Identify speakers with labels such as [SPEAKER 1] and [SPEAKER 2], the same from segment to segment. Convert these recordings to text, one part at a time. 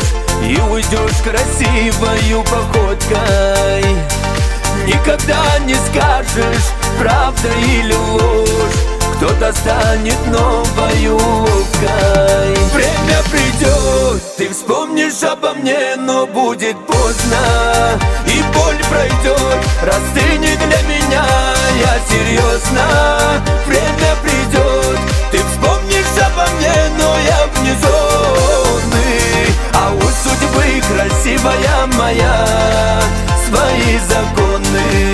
[SPEAKER 1] и уйдешь красивою походкой. Никогда не скажешь, правда или ложь, кто-то станет новой уловкой. Время придет, ты вспомнишь обо мне, но будет поздно, и боль пройдет, растынет для меня, я серьезно. Время придет, ты вспомнишь обо мне, но я вне зоны, а у судьбы красивая моя свои законы.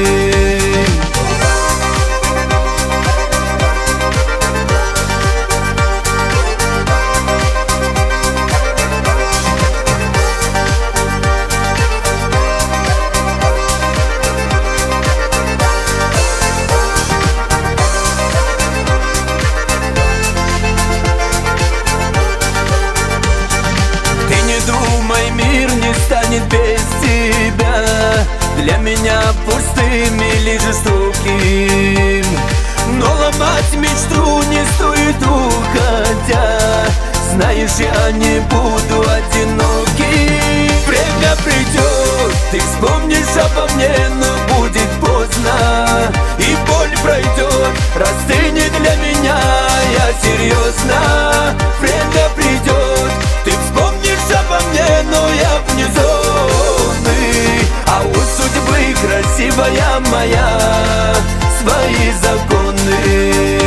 [SPEAKER 1] Думай, мир не станет без тебя, для меня пустым или жестоким. Но ломать мечту не стоит, уходя, знаешь, я не буду одиноким. Время придет, ты вспомнишь обо мне, но будет поздно, и боль пройдет, растынет для меня, я серьезно. Время придет, ты вспомнишь обо мне, но я вне зоны, а у судьбы красивая моя свои законы.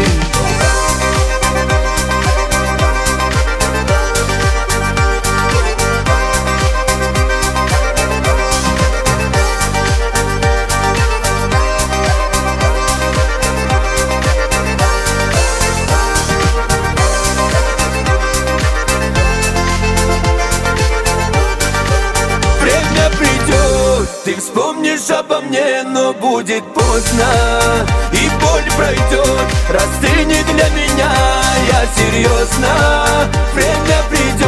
[SPEAKER 1] Ты вспомнишь обо мне, но будет поздно, и боль пройдет, растынет для меня, я серьезно. Время придет.